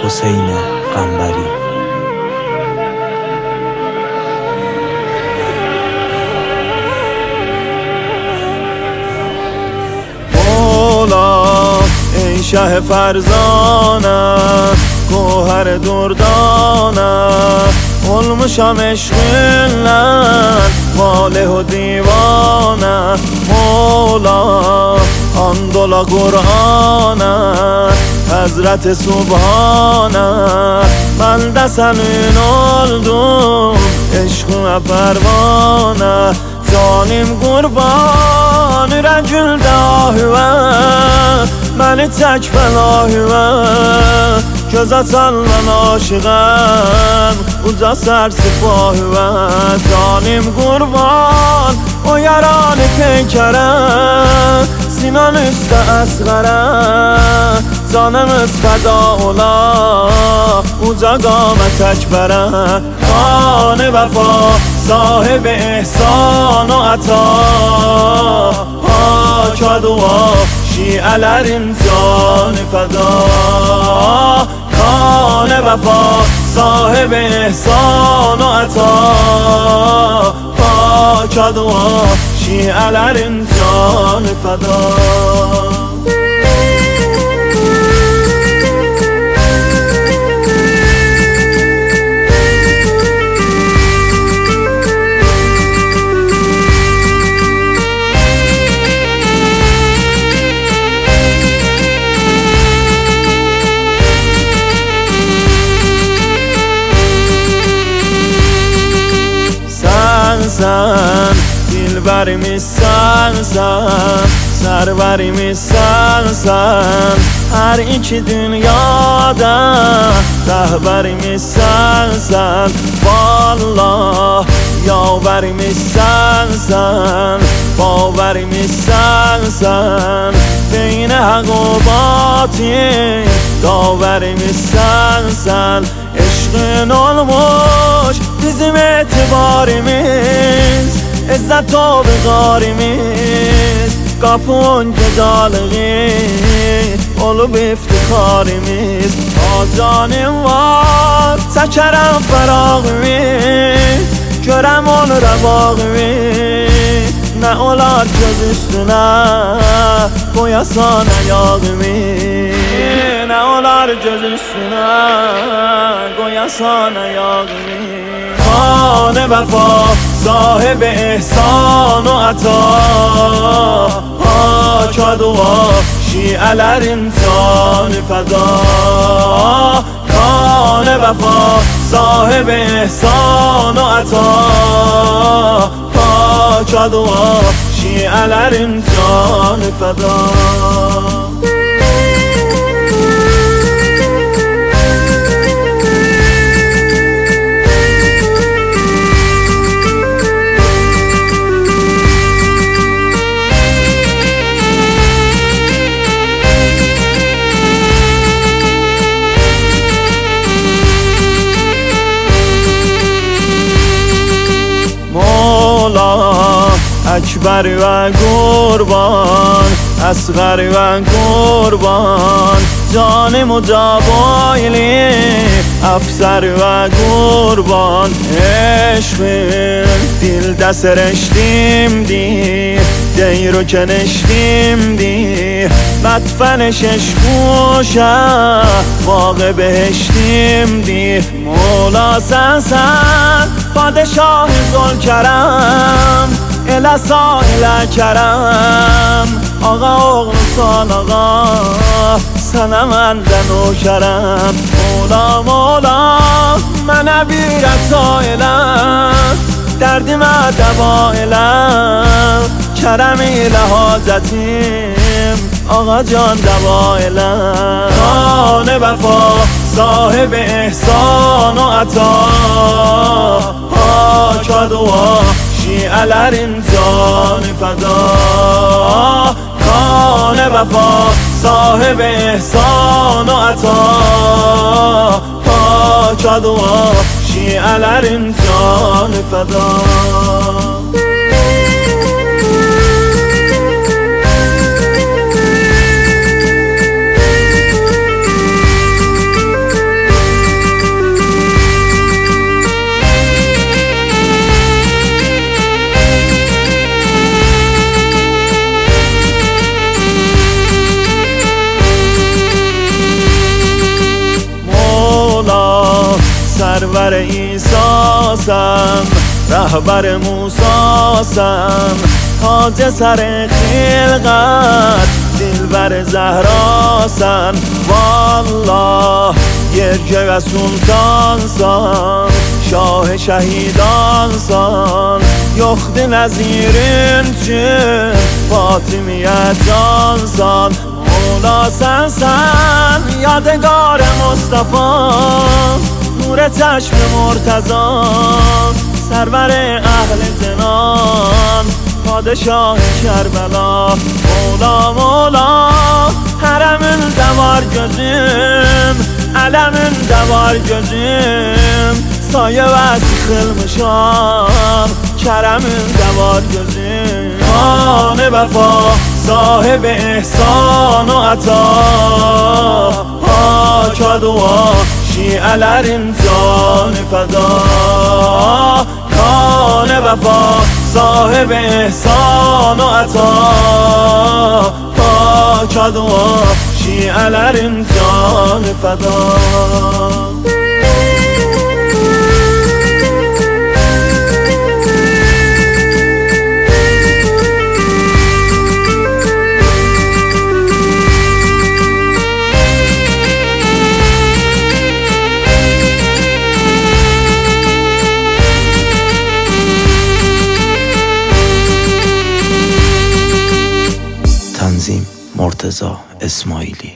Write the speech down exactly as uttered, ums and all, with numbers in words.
حسین قنبری. مولا ای شه فرزانه گوهر دردانه علمشم عشقلن واله و دیوانه مولا آن دولا قرآنه حضرت سبحانه من دسنین oldum عشقına pervane zalim qurban ürəgüldə ahüvə məni tək bəlahüvə göz açandan aşığəm uca sərsipahüvə zalim qurban o yaranı peykərə sinan üstə əsğərə canımız fəda ola uca qamət əkbərə xanı vəfa صاحب احسان و عطا پاک دعا شیعه‌lerin جان فدا خان وفا صاحب احسان و عطا پاک دعا شیعه‌lerin جان فدا sen dilberimiz-sen sen serverimiz-sen sen her iki dünyada rehberimiz-sen sen vallah yaverimiz-sen sen baverimiz-sen sen beyne hak و batil daverimiz-sen sen eşqin olmuş bizim etibarimiz izzet و vقارimiz kapın cedalığı olup iftikarimiz azanim var çəkərəm fərağımı görəm onu rəvağımı nə olar göz üstünə qoyasan ayağımı nə olar göz üstünə qoyasan ayağımı خان وفا صاحب احسان و عطا پاک دعا شیعه‌lerin جان فدا خان وفا صاحب احسان و عطا پاک دعا شیعه‌lerin جان فدا اکبر و قربان اصغر و قربان جان مجابایلی افسر و قربان عشق دل دست رشتیم دی دی رو کنشتیم دی مدفنش عشقوشه واقع بهشتیم دی مولا سنسن پادشاه ذوالکرم اله سایل کرم آقا اغنسان آقا سنم اندن و کرم مولا مولا من بیرت سایلم دردی من دوایلم کرمی لحاظتیم آقا جان دوایلم خان وفا صاحب احسان و عطا پاک دعا شیعه‌lerin جان فدا خان وفا صاحب احسان و عطا پاک دعا شیعه‌lerin جان فدا رهبر ایساسم، رهبر موساسم، تاج سر خلقت دلبر زهراسن. والله گرگه و سلطانسان، شاه شهیدانسان، یخت نظیرین چون فاطمیت جانسان. مولا سنسن یادگار مصطفی، نور چشم مرتضی، سرور اهل جنان، پادشاه کربلا. مولا مولا حرمین دوار gözüm، علمین دوار gözüm، سایه و خلمشان، کرمین دوار gözüm. خان وفا صاحب احسان و عطا، پاک دعا شیعelerin جان فدا. خان وفا صاحب احسان و عطا، پاک دعا شیعelerin جان فدا. تنظیم مرتضی اسماعیلی.